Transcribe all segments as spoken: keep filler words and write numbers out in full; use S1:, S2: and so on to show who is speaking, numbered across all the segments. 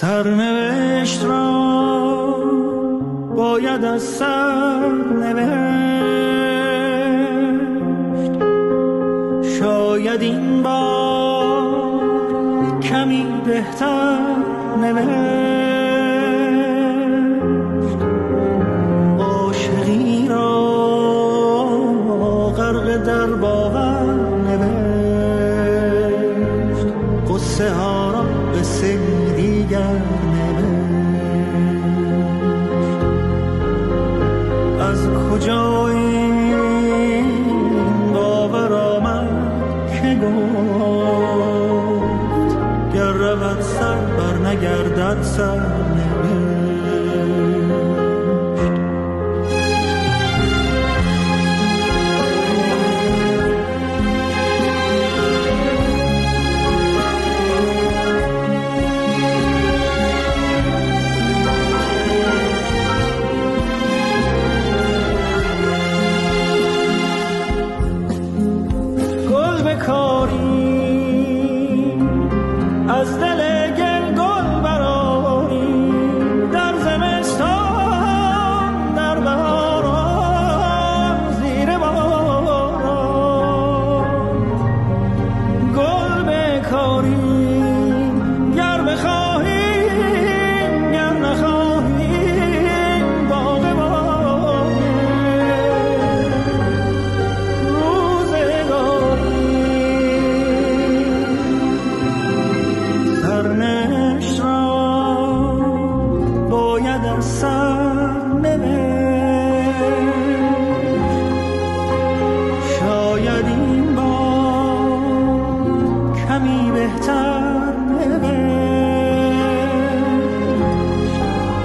S1: سرنوشت را باید از سر نوشت، شاید این بار کمی بهتر نوشت. عاشقی را غرق در باور نوشت، قصه ها را به سری دیگر از کجا این باور آمد که گفت گر رود سر بر نگردد سر نوشت. از دل گل گل برآری در زمستان، در بهاران زیر باران. گل بکاری گر بخواهی گر نخواهی باغ باغ روزگاری. سرنوشت را باید از سر نوشت، شاید این بار کمی بهتر نوشت.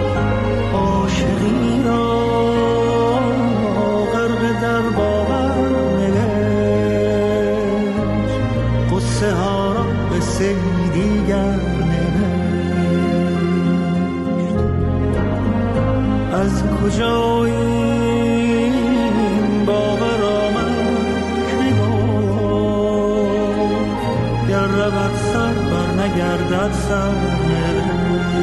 S1: عاشقی را غرق در باور نوشت، قصه ها را به سری دیگر از کجا این باور آمد که گفت گر رود سر بر نگردد سر نوشت.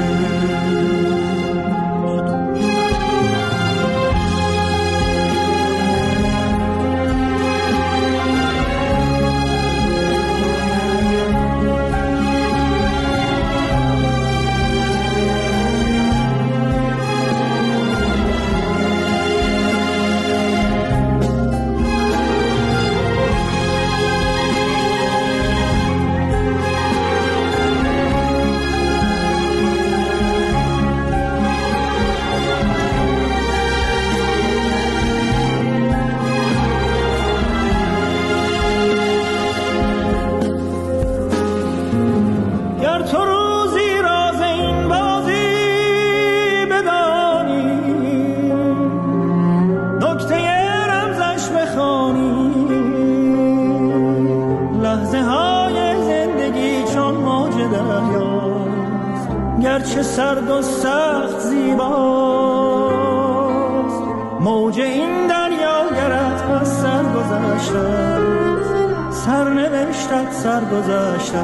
S1: گرچه سرد و سخت زیباست موج این دریا گرت پس سر گذشته سر نوشتت سر گذشته.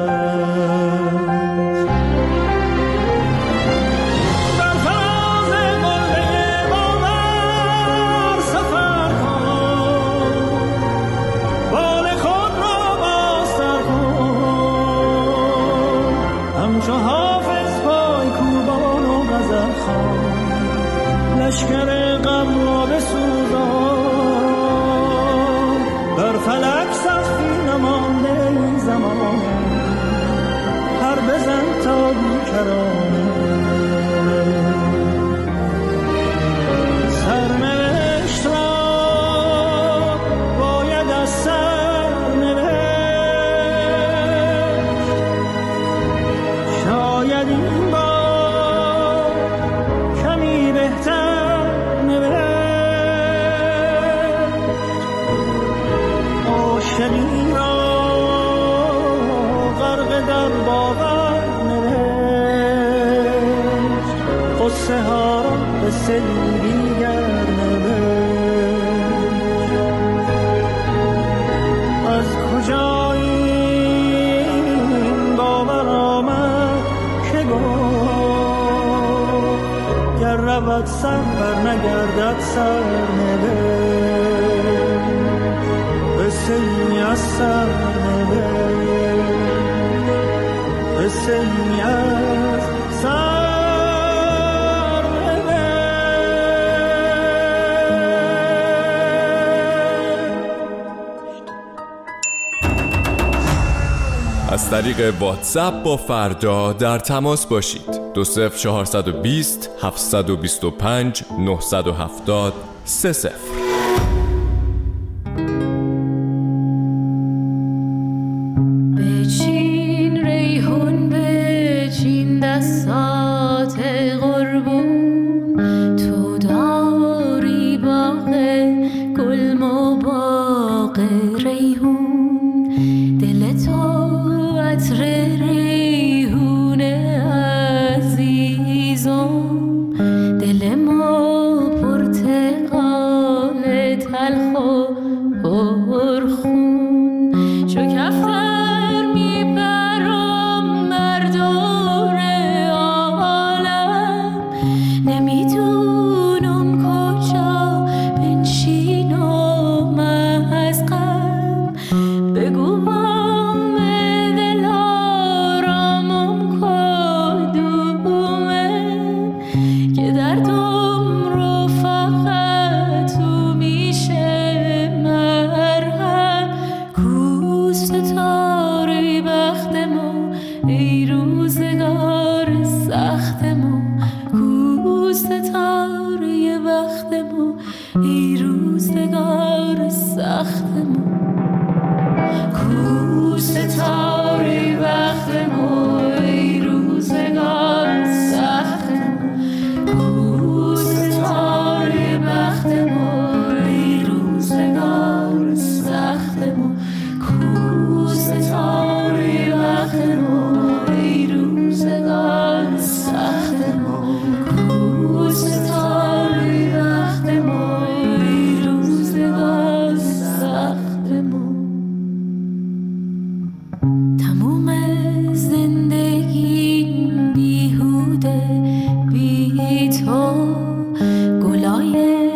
S1: لشکر غم را بسوزان بر فلک سختی نمانده این زمان هر بزن تا بیکرانه. سرنوشت را باید از سر نوشت، شاید این بار کمی بهتر عاشقی را غرق در باور نوشت، قصه ها را به سری دیگر نوشت. از کجا این باور آمد که گفت رود سر بر نگردد سرنوشت، قصه ای از سرنوشت، قصه ای از سرنوشت.
S2: از طریق واتساپ با فردا در تماس باشید. دو صفر چهارصد و بیست هفتصد و بیست و پنج نهصد و هفتاد سه صفر.
S3: بچین ریحون، بچین دستات قربون، تو داری باغ گل و باغ ریحون، دل تو عطر ریحون عزیزم، دل ما پرتقال تلخ و پرخون، چو کفتر میپرم بر دور عالم، نمیدونم کجا بنشینم از غم، بگو بام دل آرامم کدومه، که دردم رو فقط تو میشه مرهم، کو ستاره بختمو ای روزگار سختمو، کو ستاره بختمو ای روزگار سختمو، کو ستاره بختمو ای روزگار سختمو، کو ستاره بختمو ای روزگار سختمو، کو ستاره بختمو ای روزگار سختمو، کو ستاره بختمو ای روزگار سختمو. تموم زندگی بیهوده بی تو، گلای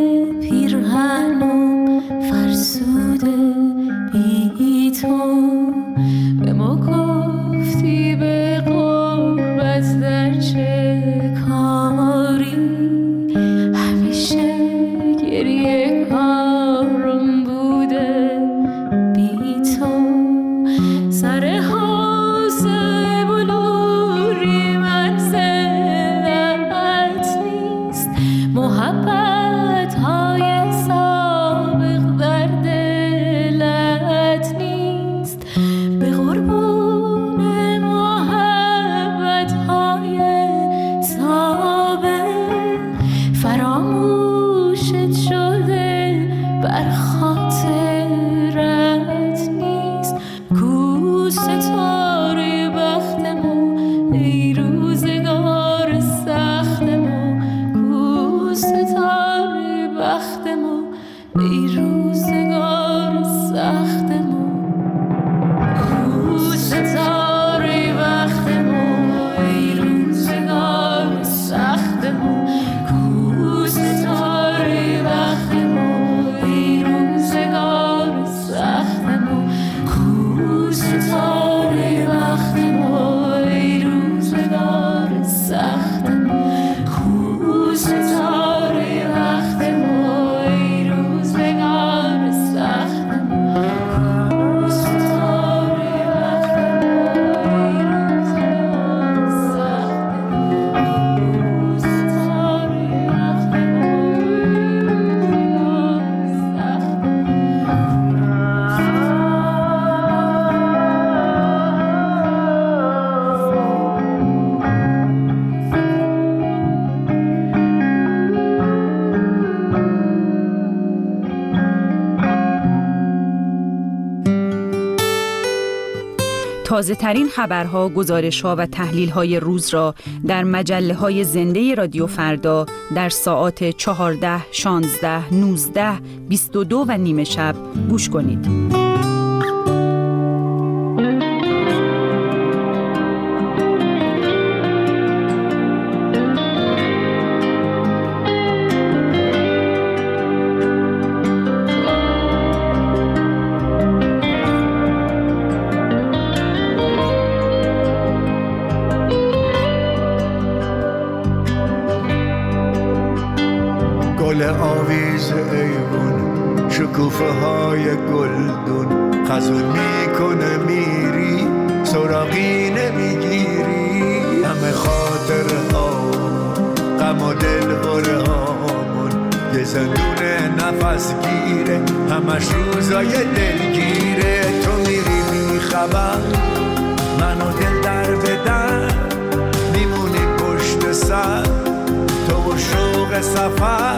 S3: پیرهنم فرسوده بی تو، به ما گفتی به غربت در چه کاری، همیشه گریه کارم بوده بی تو، سر حوضه بلوری منزلت نیست، محبت های سابق در دلت نیست، به قربون محبت های سابق فراموشت شده بر خاطرت نیست، کو ستاره بختمو ای روزگار سختمو، کو ستاره بختمو ای روزگار سختمو، کو ستاره بختمو ای روزگار سختمو، کو ستاره بختمو ای روزگار سختمو، کو ستاره بختمو ای روزگار سختمو، کو ستاره بختمو ای روزگار سختمو، کو ستاره
S4: تازه ترین خبرها، گزارش‌ها و تحلیل‌های روز را در مجله‌های زنده رادیو فردا در ساعات چهارده، شانزده، نوزده، بیست و دو و نیمه شب گوش کنید.
S5: گل آویز ایوون شکوفه های گلدون خزون میکنه میری سراغی نمیگیری همه خاطر ها غم و دل بره هامون یه زندون نفس گیره همش روزای دلگیره تو میری میخبر منو دل در بدن میمونی پشت سر تو و شوق سفر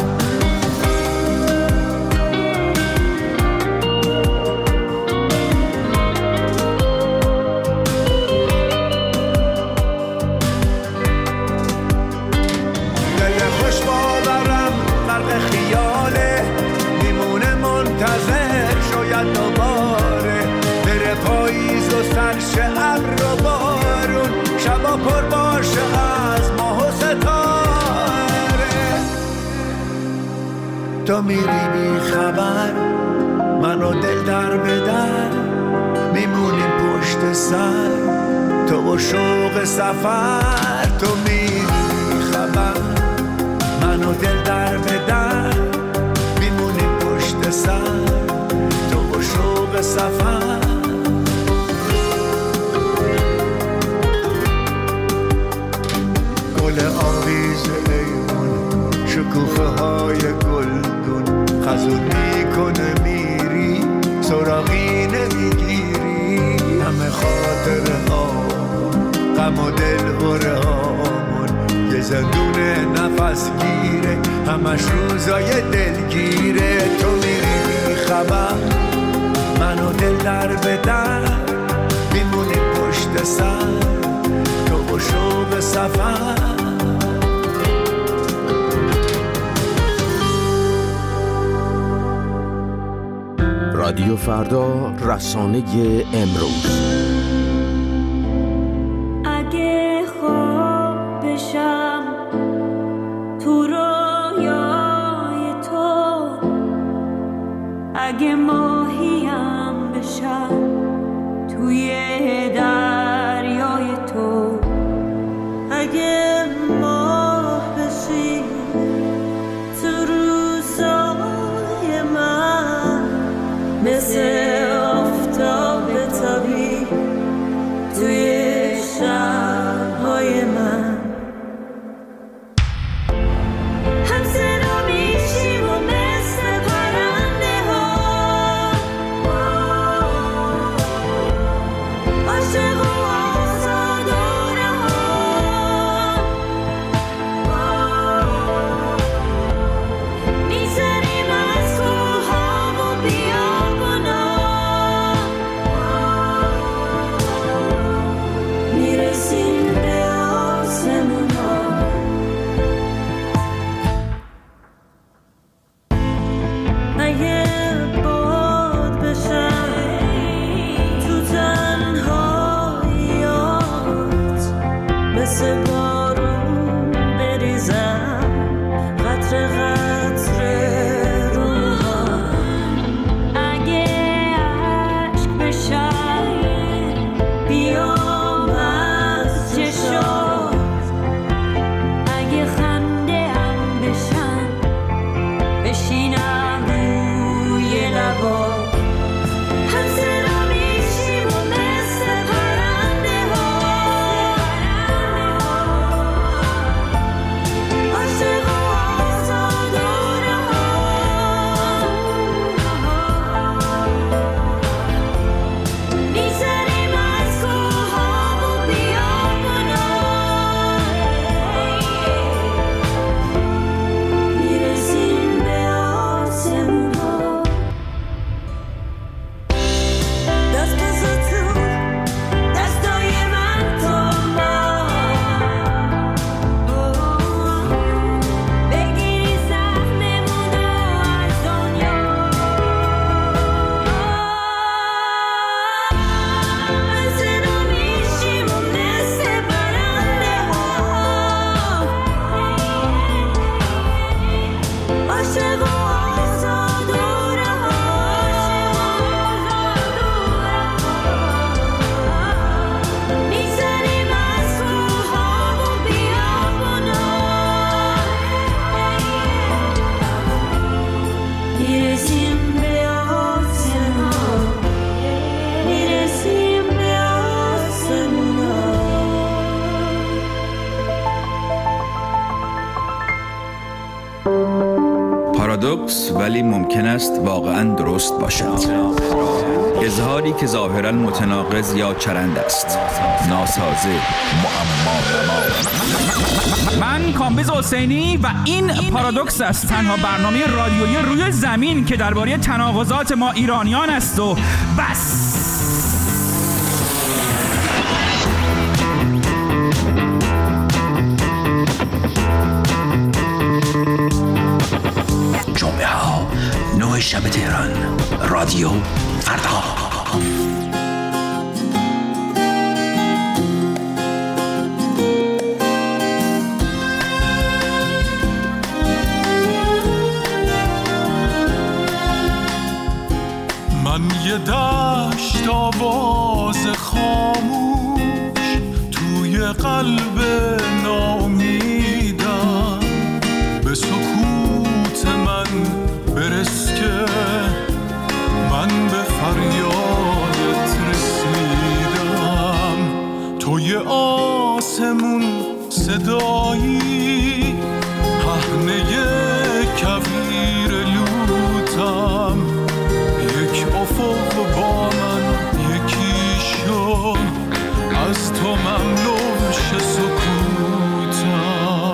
S5: خیاله میمونه منتظر شاید دوباره بره پاییز و سرش ابر و بارون شبا پر باشه از ماه و ستاره تو میری بی خبر منو دل در بدر میمونیم پشت سر تو و شوق سفر تو میری بی خبر منو دل در بدر میمونیم پشت سر تو و شوق سفر گل آویز ایوون شکوفه های گلدون خزون میکنه میری سراغی نمیگیری همه خاطر ها غم و دل بره هامون یه زندون نفس گیره همش روزای دلگیره تو میری خبر منو دل در بدر میمونی پشت سر تو و شوق سفر
S6: رادیو فردا، رسانه امروز.
S3: اگه خواب بشم تو رویای تو اگه ماهیم بشم توی دریای تو اگه ماه بشی تو روزای من مثل آفتاب تابی توی شب‌های من هم صدا میشیم و مثل پرنده ها عاشق و آزادانه ها میزنیم از کوها و بیابونا میرسیم به آسمون ها اگه باد بشم تو تنهاییات مثل بارون بریزم قطره قطره روحم اگه عشق بشم بیام از چشات اگه خنده هم بشم بشینم روی لبات هم صدا میشیم و مثل پرنده ها
S7: پارادوکس ولی ممکن است واقعاً درست باشد. اظهاری که ظاهراً متناقض یا چرند است. ناسازه، معما.
S8: من کامبیز حسینی و این پارادوکس است، تنها برنامه رادیویی روی زمین که درباره تناقضات ما ایرانیان است و بس.
S9: جمعه ها نه شب تهران، رادیو فردا.
S10: من یه دشت آواز خاموش توی قلب ناامیدم، به سکوت من برس که من به فریادت رسیدم. توی آسمون صدایی، پهنه کویر لوتم، یک افق با من یکی شد، از تو مملو شه سکوتم.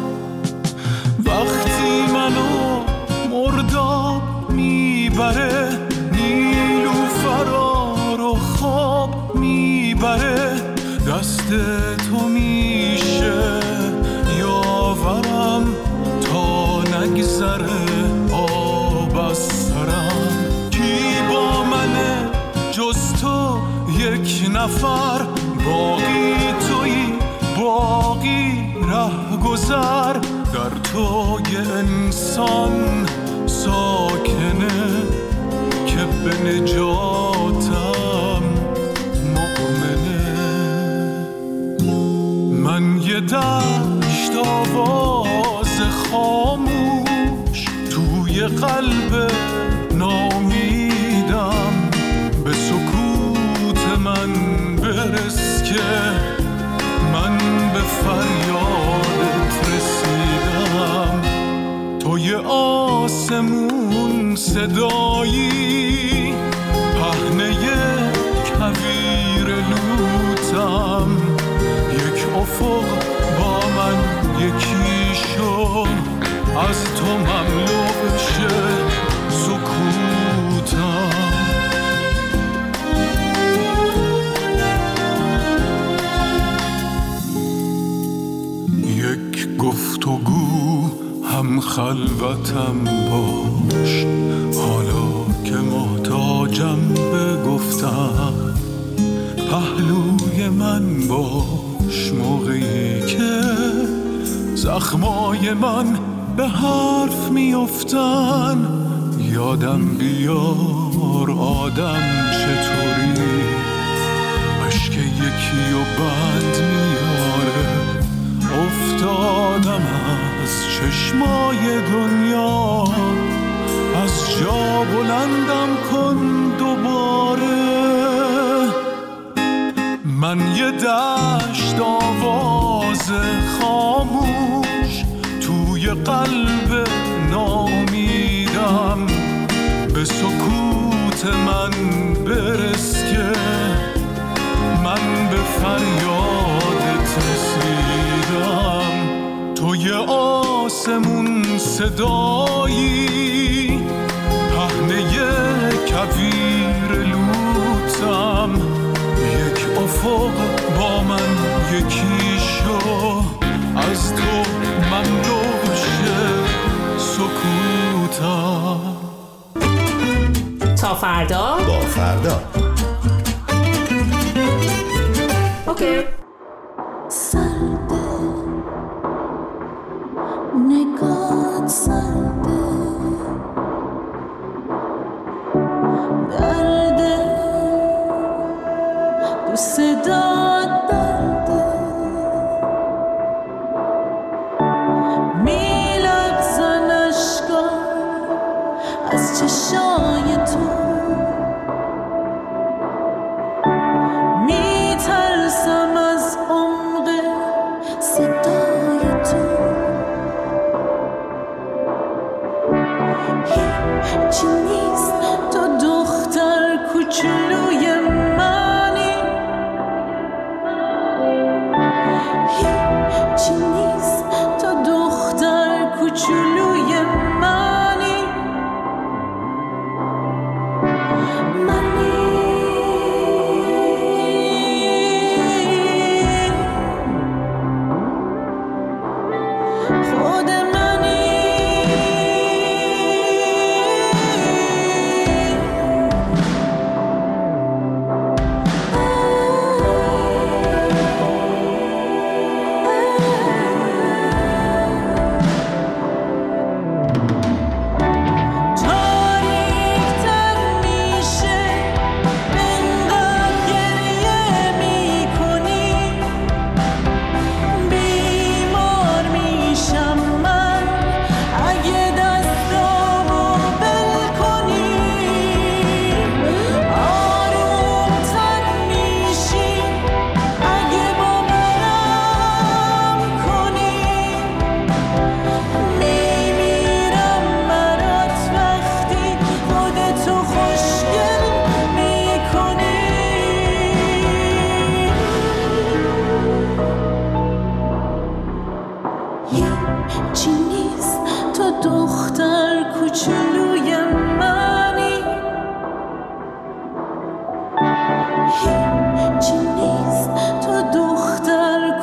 S10: وقتی منو مرداب میبره، نیلوفرا رو خواب میبره، دست تو میشه یاورم تا نگذره آب از سرم. کی با منه جز تو یک نفر، باقی تویی باقی ره گذر، در تو یه انسان ساکنه که به نجاتم مؤمنه. من یه دشت آواز خاموش توی قلب ناامیدم، به سکوت من برس که من به فریادت رسیدم. توی آسمون صدایی، پهنه کویر لوتم، یک افق با من یکی شد، از تو مملو شه سکوتم. یک گفتگو هم خلوتم باش، حالا که محتاجم به گفتم، پهلوی من باش موقعی که زخمای من به حرف میافتن. یادم بیار آدم چطوری، اشک یکی و بند میاره. افتادم از چشمای دنیا، از جا بلندم کن دوباره. من یه دشت آواز خاموش توی قلب ناامیدم، به سکوت من برس که من به فریادت رسیدم. توی آسمون صدایی، پهنه کویر لوتم، یک افق با من یکی شو، از تو مملو شه سکوتم.
S11: تا فردا
S12: با فردا.
S11: اوکی.
S3: سرده نگات، سرده درده دوست داد درده، میلغزن اشکا از چشای تو، میترسم از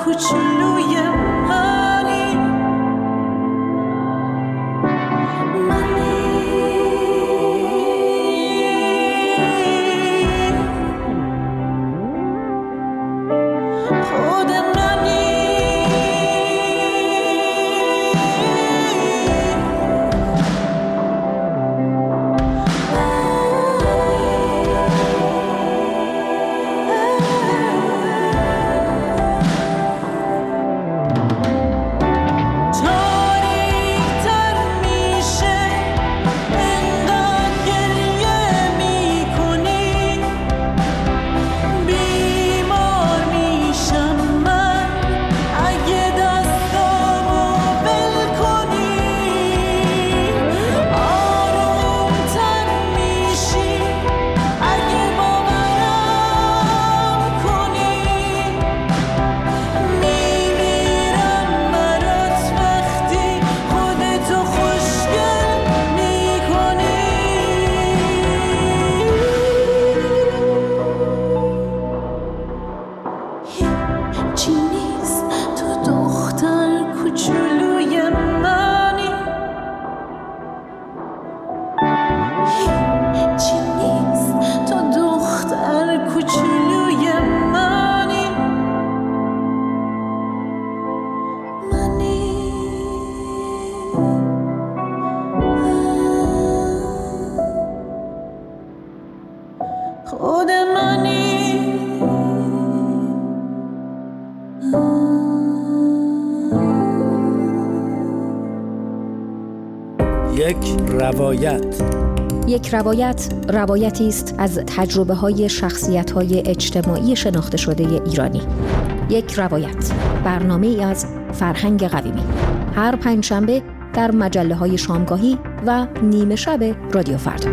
S3: کوچولوی منی منی خود منی خود منی
S1: یک روایت.
S12: یک روایت روایتی است از تجربه‌های شخصیت‌های اجتماعی شناخته شده ایرانی. یک روایت، برنامه‌ای از فرهنگ قویمی. هر پنجشنبه در مجله‌های شامگاهی و نیمه شب رادیو فردا.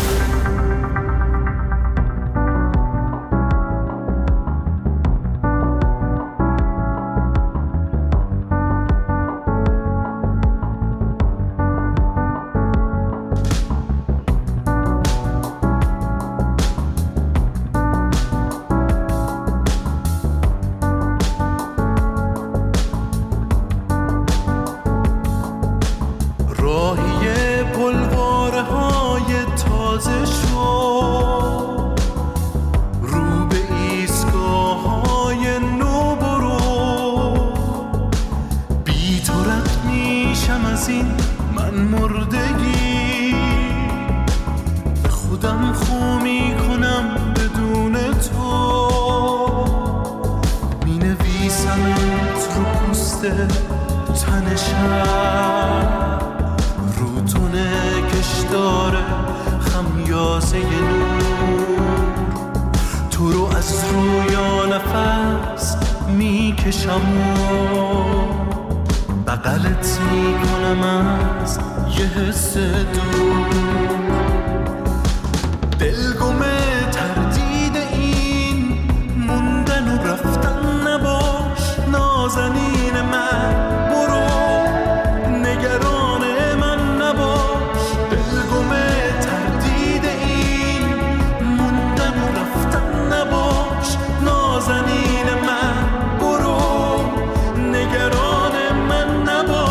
S1: بغلت میکنم از یه حس دور دلگمه تردید این موندن و رفتن نباش نازنین من برو نگران من نباش دلگمه تردید این موندن و رفتن نباش نازنین من برو نگران من نباش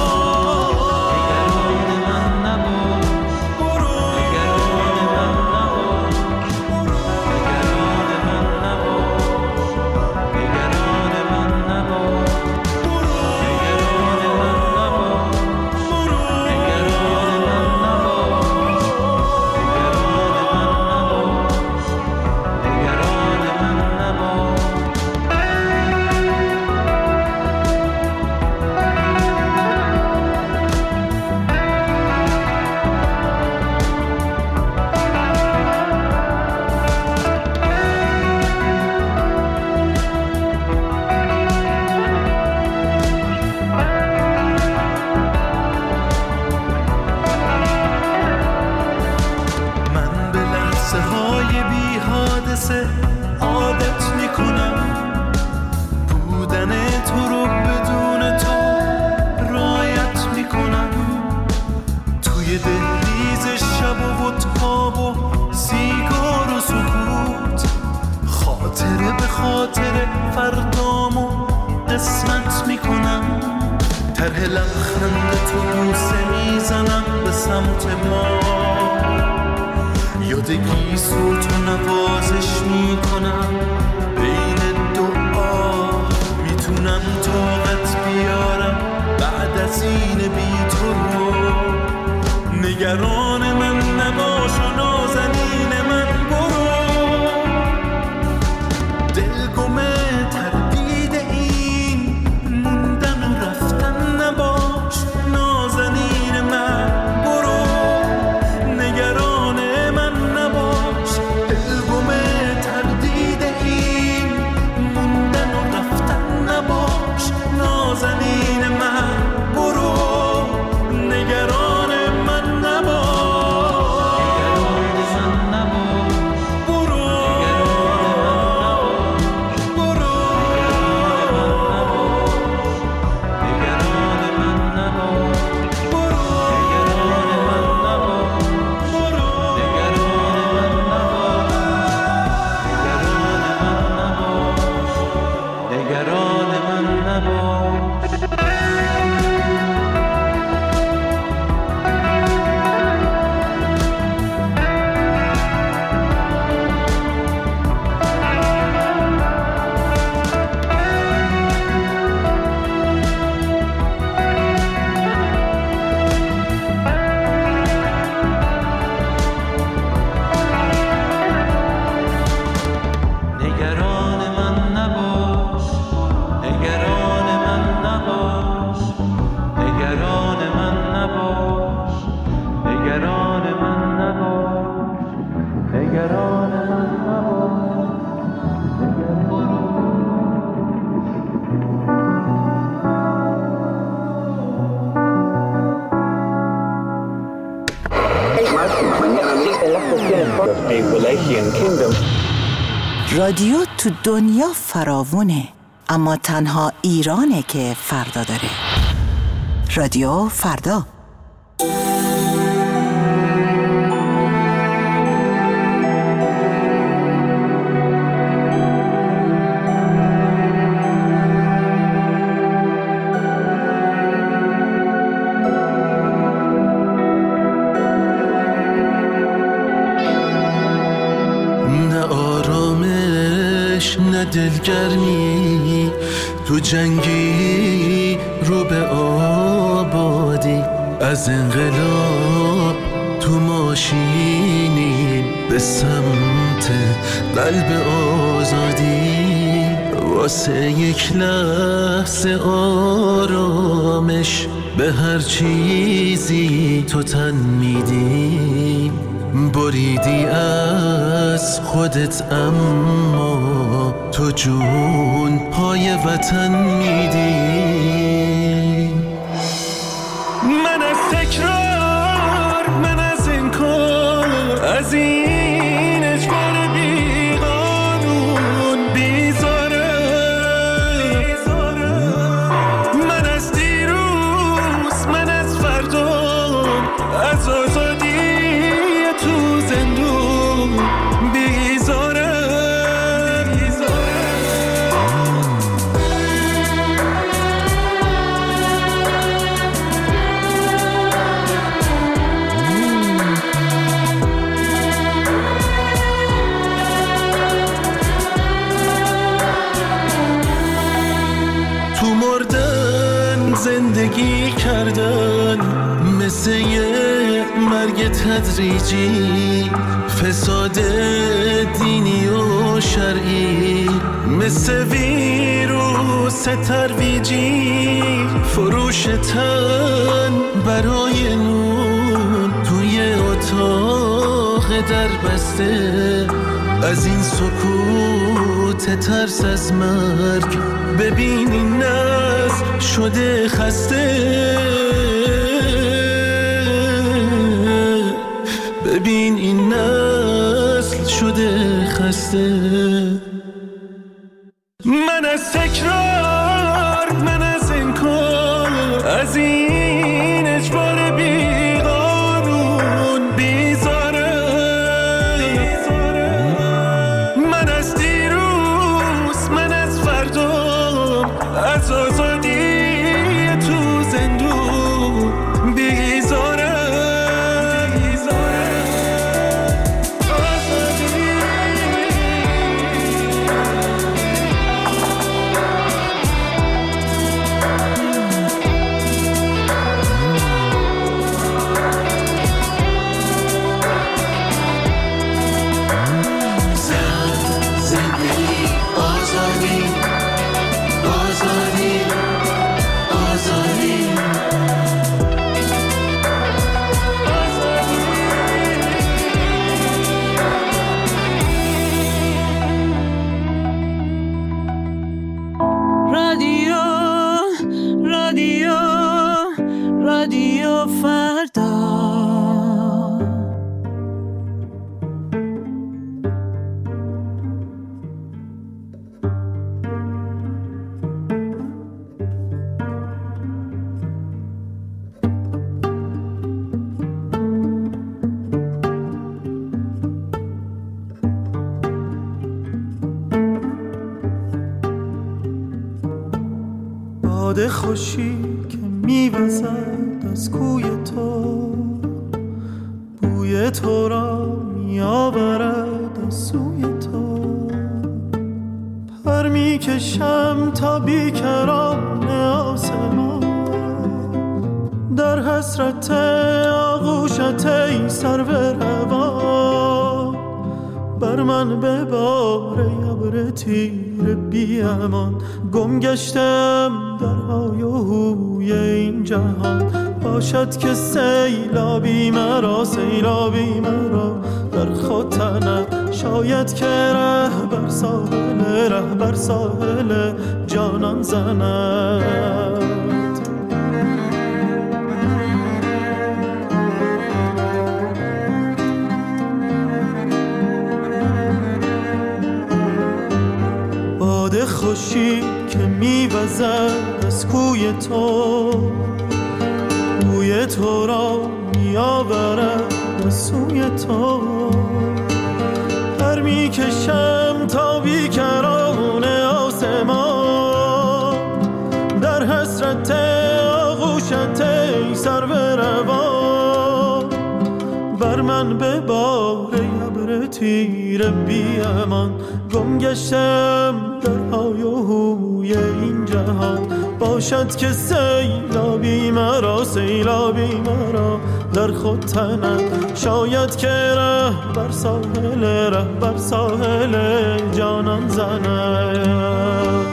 S1: میکنم، طرح لبخند تو بوسه میزنم به سمت ما، یادگی صوت و نوازش میکنم بین دعا، میتونم طاقت بیارم بعد از این بی تو رو، نگران من نباش و نازنین من برو، دلگمه تردید این موندن و رفتن نباش، نازنین من برو، نگران من نباش، دلگمه تردید این موندن و رفتن نباش، نازنین من برو، نگران من نباش.
S13: رادیو تو دنیا فراوونه، اما تنها ایرانه که فردا داره. رادیو فردا.
S1: دلگرمی تو جنگی رو به آبادی، از انقلاب تو ماشینی به سمت قلب آزادی، واسه یک لحظه آرامش به هر چیزی تو تن میدی، بریدی از خودت اما تو جون پای وطن میدی. من از تکرار، من از انکار، از این اجبار بی قانون بیزارم، من از دیروز، من از فردا، از آزادی تو زندون بیزارم. تو مردن زندگی کردن مثل یه مرگ تدریجی، فساد دینی و شرعی مثل ویروس ترویجی، فروش تن برای نون توی اتاق در بسته، از این سکوت ترس از مرگ ببین این نسل شده خسته، ببین این نسل شده خسته. من از تکرار، من از انکار، از این اجبار بی قانون بیزارم، من از دیروز، من از فردا، از آزادی
S3: رادیو فردا.
S1: باد خوشی که میوزد از کوی تو، بوی تو را میآورد از سوی تو. پر میکشم تا بیکران آسمان، در حسرت آغوشت ای سرو روان. بر من ببار ابر تیر بی امان، گم گشتم در های و هوی این جهان. باشد که سیلابی مرا، سیلابی مرا در خود تنم. شاید که ره بر ساحل، ره بر ساحل جانان زند. باد خوشی که میوزد از کوی تو، بوی تو را میآورد از سوی تو. پر میکشم تا بیکران آسمان، در حسرت آغوشت ای سرو روان. بر من ببار ابر تیر بی امان، گم گشتم در های و هوی این جهان. باشد که سیلابی مرا، سیلابی مرا در خود تنم. شاید که ره بر ساحل، ره بر ساحل جانان زند.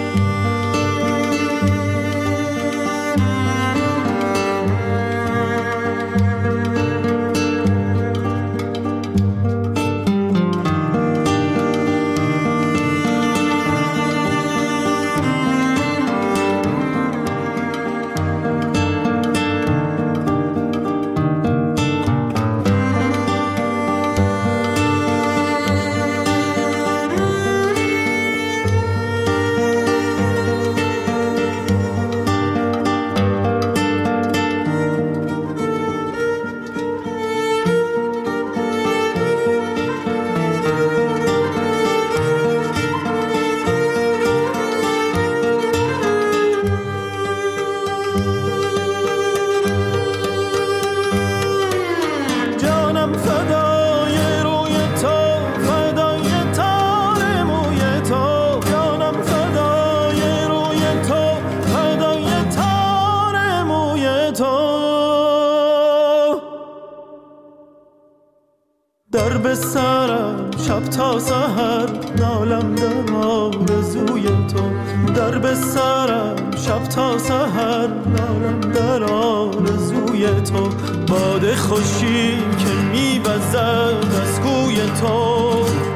S1: در به سرم شب تا سحر نالم در آرزوی تو. در به سرم شب تا سحر نالم در آرزوی تو. باد خوشی که میوزد از کوی تو،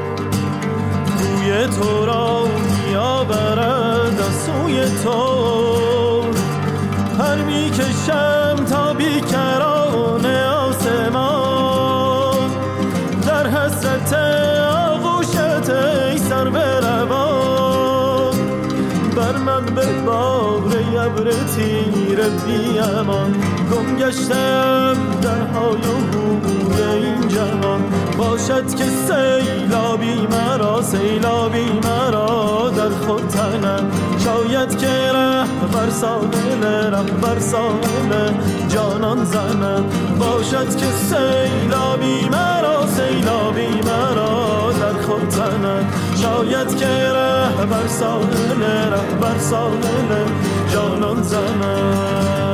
S1: بوی تو را میآورد از سوی تو. پر میکشم تا بیکران آسمان، در حسرت آغوشت ای سرو روان. بر من ببار ابر تیر بی امان، گم گشتم در های و هوی این جهان. باشد که سیلابی مرا، سیلابی مرا در خود تنم. شاید که ره بر ساحل، ره بر ساحل جانان زند. باشد که سیلابی مرا، سیلابی مرا در خود تنم. شاید که ره بر ساحل، ره بر ساحل جانان زند.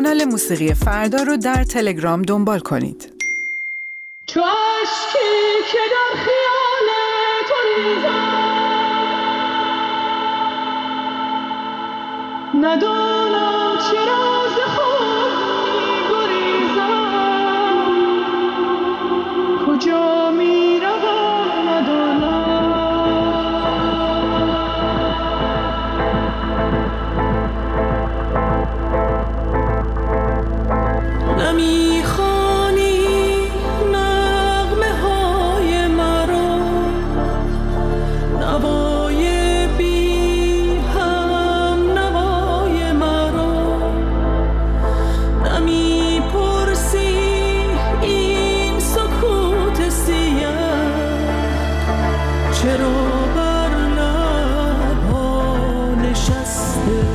S14: کانال موسیقی فردا رو در تلگرام دنبال کنید.
S15: چو اشکی که در خیال تو ریزم، ندانم چرا ز خود می‌گریزم، کجا می‌روم ندانم. نمی‌خوانی نغمه‌های مرا، نوای بی هم نوای مرا، نمی‌پرسی این سکوت سیاه چرا بر لب‌ها نشسته.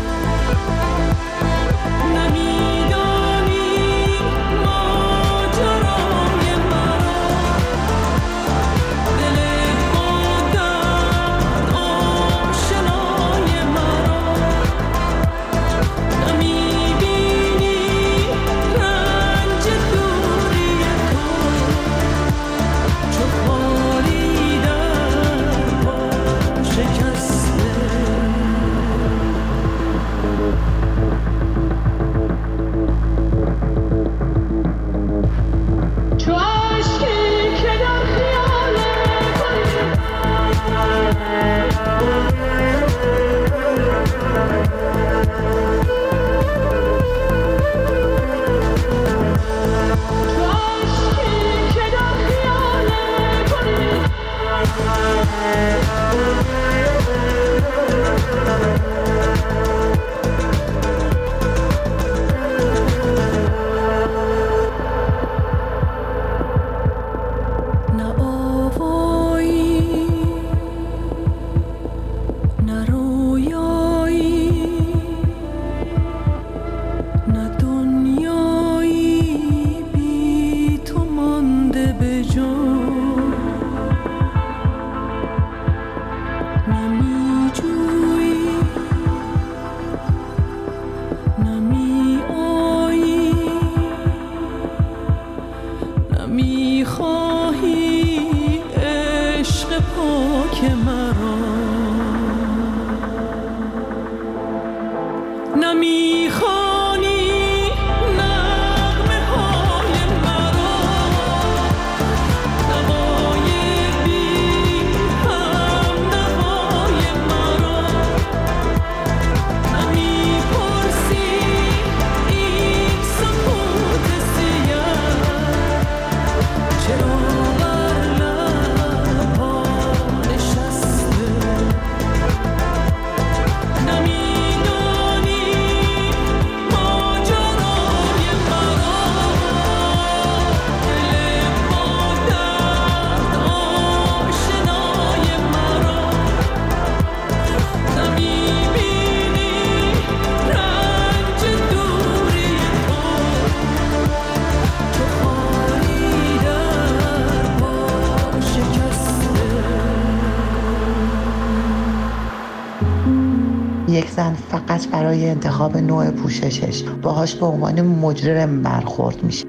S16: یک زن فقط برای انتخاب نوع پوششش باهاش به عنوان مجرم برخورد میشه.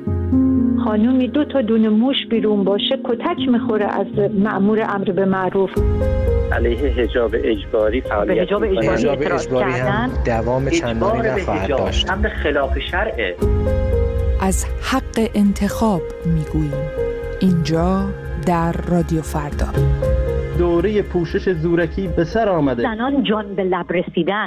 S17: خانومی دو تا دونه موش بیرون باشه کتک میخوره از مأمور امر به معروف.
S18: علیه حجاب اجباری فعالیت
S17: به حجاب اجباری,
S18: اجباری هم
S19: دوام چندانی نخواهد داشت.
S18: امر خلاف شرعه.
S20: از حق انتخاب میگوییم اینجا در رادیو فردا.
S21: دوره پوشش زورکی به سر آمده.
S17: زنان جان به لب رسیدن.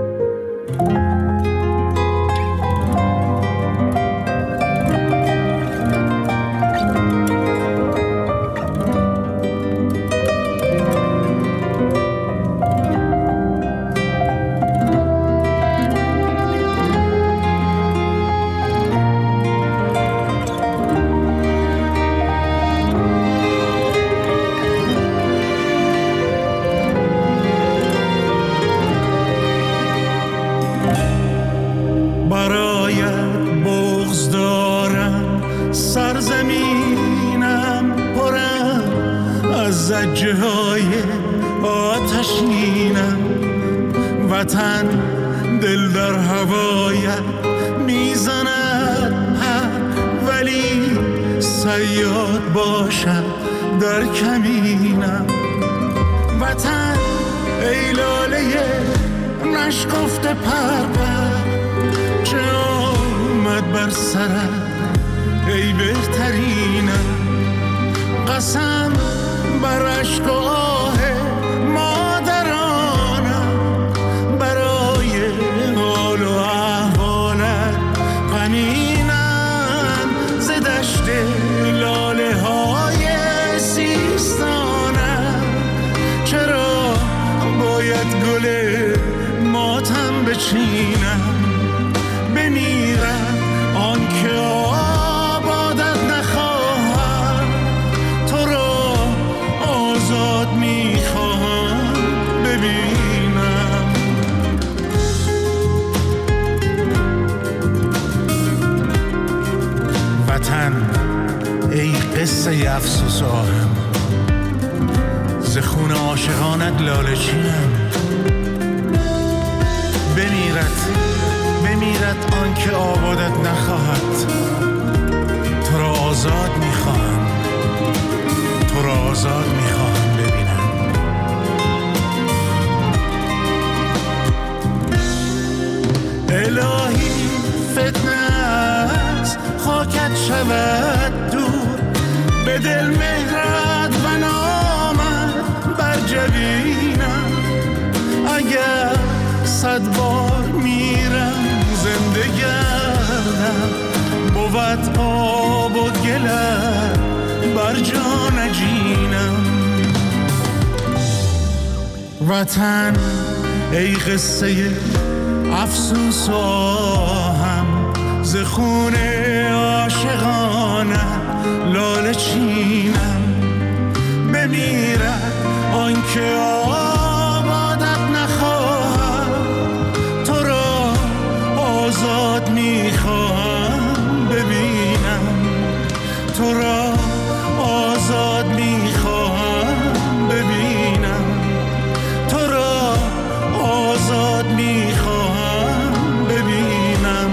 S1: زجه های آتشینم، وطن دل در هوایت می ولی صیاد باشم در کمینم. وطن ای لاله نشکفته پرپر، چه آمد بر سرم ای بهترینم. قسم بر عشق و آه مادرانم، برای حال و احوالت غمینم. ز دشت لاله های سیستانم، چرا باید گل ماتم بچینم؟ بمیرم آن که آبادت نخواهم، تو را آزاد میخواهم ببینم. وطن ای قصه افسوس آهم، ز خون عاشقانت لاله چینم. بمیرد بمیرد آن که آبادت نخواهد، تو را آزاد میخواهم، تو را آزاد میخواهم ببینم. الهی فتنه است خاکت شود دور، به دل مهرت و نامت بر جبینم. اگر صد بار میرم زنده گردم، بود آب و گلت بر جا نجینم. وطن ای قصه افسوس و آهم، ز خون عاشقانه لاله چینم. بمیرد آن که آبادت نخواهم، تو را آزاد میخواهم ببینم. تو را آزاد میخواهم ببینم. تو را آزاد میخواهم ببینم.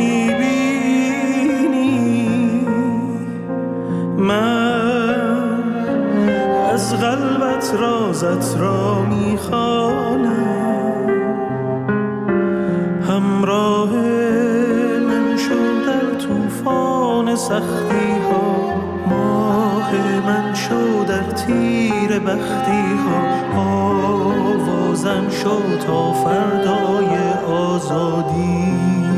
S1: من دلت رازت را میخوانم، همراه من شو در طوفان سختی ها، ماه من شو در تیر بختی ها، آوازم شو تا فردای آزادی.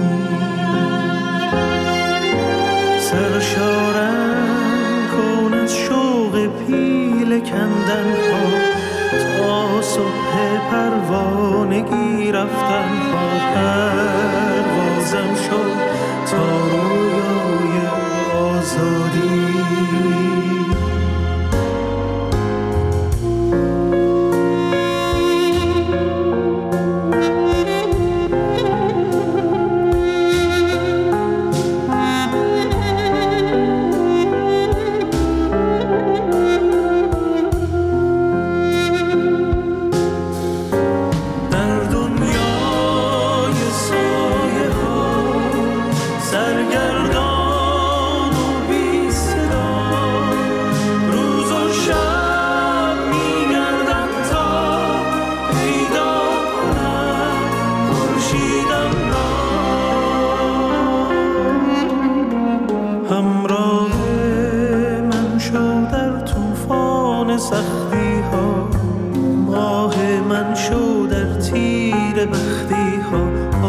S1: سرشارم کن از شوق پیل کندن ها، تا صبح پروانگی رفتن ها، پروازم شو تا رویای آزادی. سختی ها، ماه من شو در تیر بختی ها،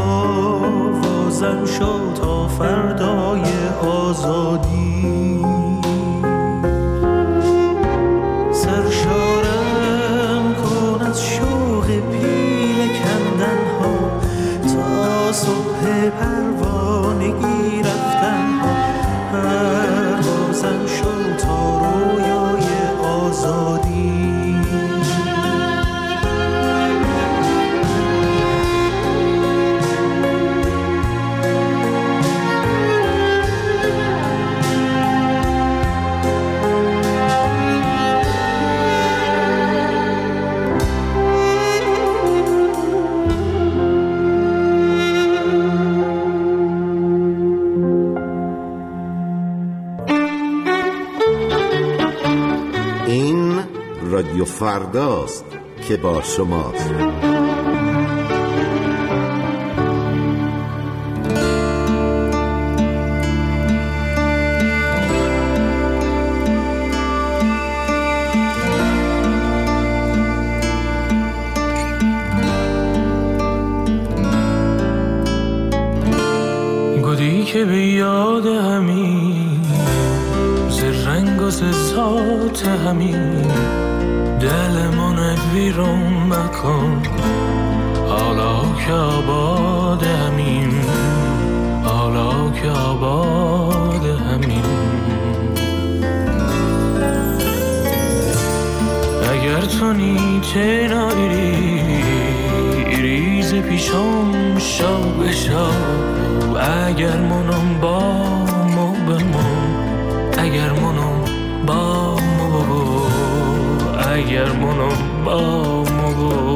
S1: آوازم شو تا فردای آزادی. سرشارم کن از شوق پیل کندن ها، تا صبح پروانگی رفتن ها، پروازم شو تا رویای آزادی.
S2: رادیو فرداست که با شماست.
S1: گودی که به یاد همین ز رنگ و ز ذات همین، دلمون بیرون مکن حالا که آباد همین، حالا که آباد همین. اگر تو نیچه نایری ریز پیشم شو بشو، اگر منم با مو بمون، اگر منم با مو بگو، اگر منم با مو.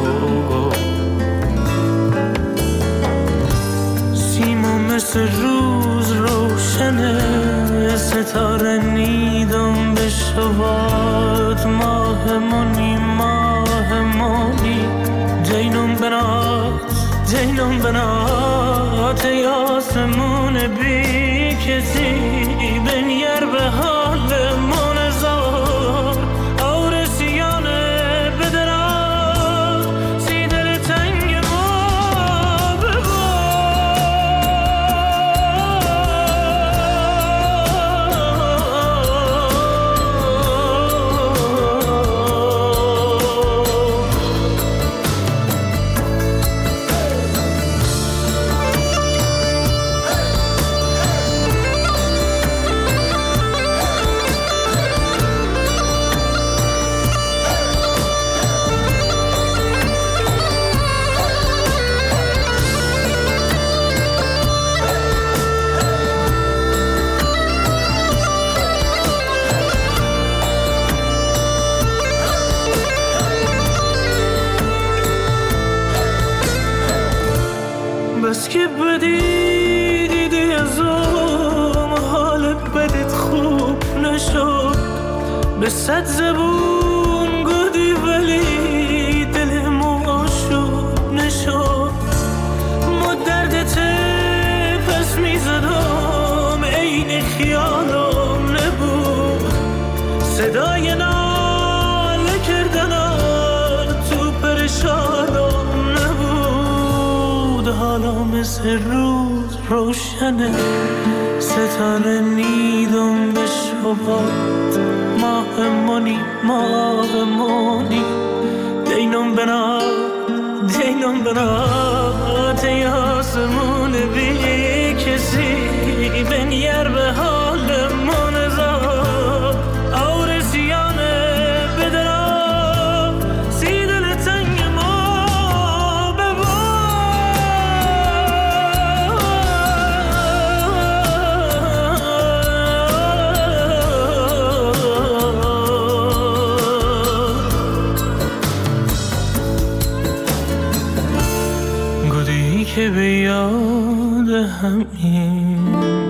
S1: سیما مثل روز روشنه، ستاره نیدم بشواد، ماه منی ماه منی، دینم بنات دینم بنات، ای آسمون بی کسی بنیر به حال من زار، بس که بدی دیدی ازم، حال بدت خوب نشد، به صد زبون گودی مثل روز روشنه، ستاره نیدم به شبات، ماه منی ماه منی دینم بنا دینم بنا تی آسمون بی کسی بنیر به حال من زاد آرزیانه بدرا سی دل تنگ ما ببار گودی که به یاد همین